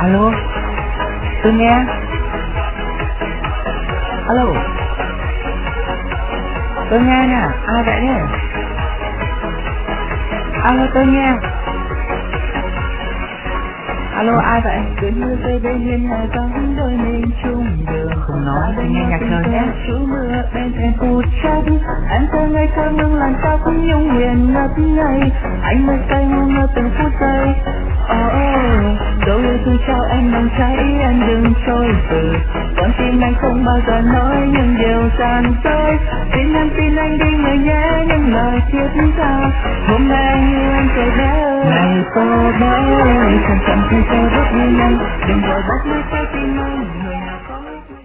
Alo, tôi nghe. Alo, tôi nghe nè, ai vậy nè? Alo, tôi nghe. Alo, ai vậy? Cơn mưa rơi bên hiên nhà vắng đôi mình chung đường. Không nói, nghe nhạc trời nhé. Chú mưa bên thềm phút chốc, em thơ ngây thơ ngưng làn tóc nhung huyền ngất ngây. Anh mơ say ngu ngơ từng phút giây. Dẫu yêu thương cho em nồng cháy, em đừng trôi từ. Con tim anh không bao giờ nói những điều gian dối. Tin anh đi người nhé những lời thiết tha. Hôm nay anh yêu em cười bé ơi. Này cô bé ơi, chậm chậm thì tôi rất nhanh, Đừng vội bắt lấy